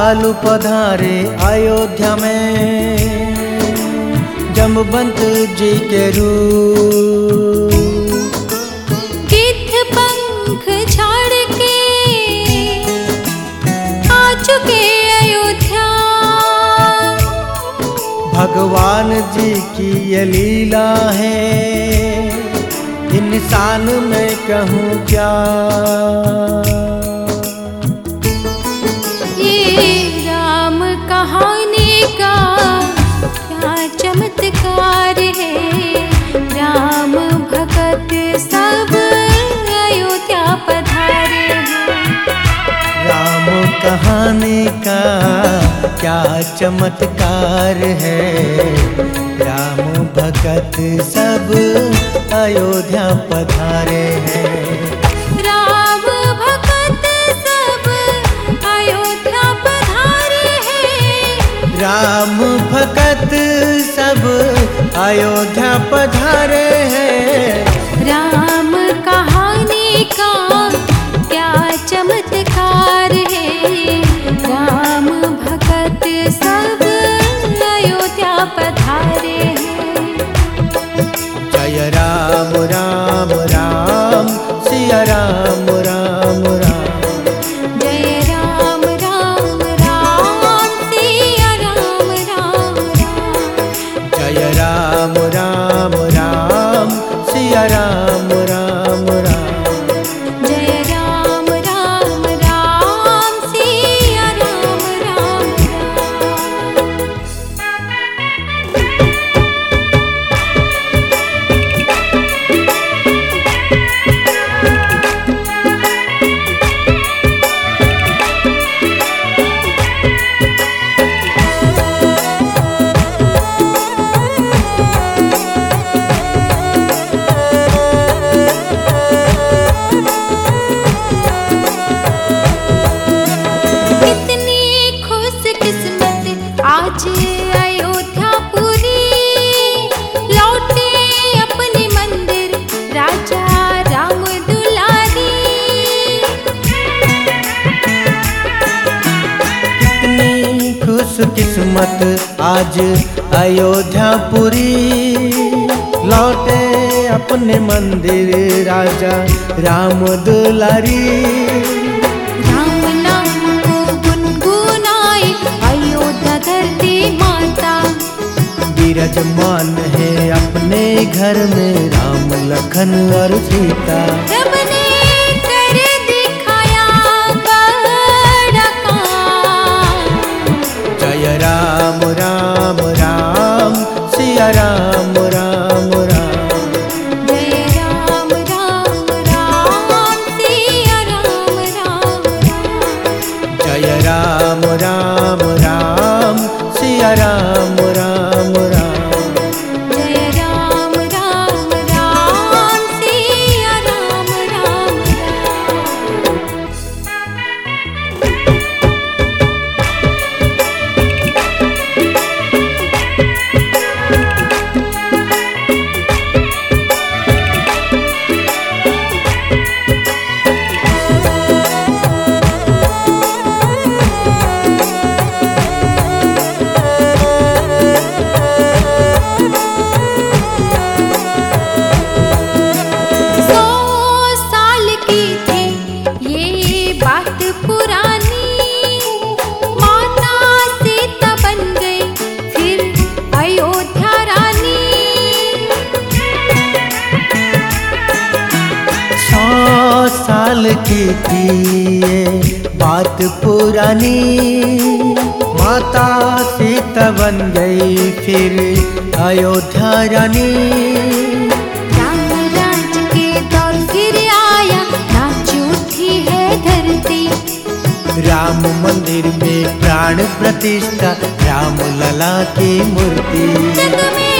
लालू पधारे अयोध्या में, जमवंत जी के रूप। गिद्ध पंख झाड़ के आ चुके अयोध्या। भगवान जी की ये लीला है, इंसान में कहूँ क्या। ये राम कहानी का क्या चमत्कार है। राम भगत सब अयोध्या पधारे हैं। राम कहानी का क्या चमत्कार है। राम भगत सब अयोध्या पधारे हैं। राम भगत सब अयोध्या पधारे हैं। राम भगत सब अयोध्या पधारे हैं। राम कहानी का क्या चमत्कार है। राम भगत सब अयोध्या पधारे हैं। जय राम राम राम, सिया राम राम राम। जय राम राम राम, सिया राम राम राम। जय राम राम राम, सिया राम राम राम। जय राम राम राम, सिया राम राम राम। आज अयोध्यापुरी लौटे अपने मंदिर राजा राम दुलारी। कितनी खुश किस्मत आज अयोध्यापुरी लौटे अपने मंदिर राजा राम दुलारी। राम नाम को गुनगुनाए अयोध्या धरती माता। विराजमान है अपने घर में राम लखन और सीता। रब ने कर दिखाया बड़ा काम। जय राम राम राम, सिया राम राम राम। जय राम राम राम, सिया राम राम राम। जय राम राम राम, सिया राम राम राम। जय राम राम राम, सिया राम राम साल की थी ये बात पुरानी। माता सीता बन गई फिर अयोध्या रानी। राम राज के दौर फिर आया, नाच उठी है धरती। राम मंदिर में प्राण प्रतिष्ठा, राम लला की मूर्ति। जग में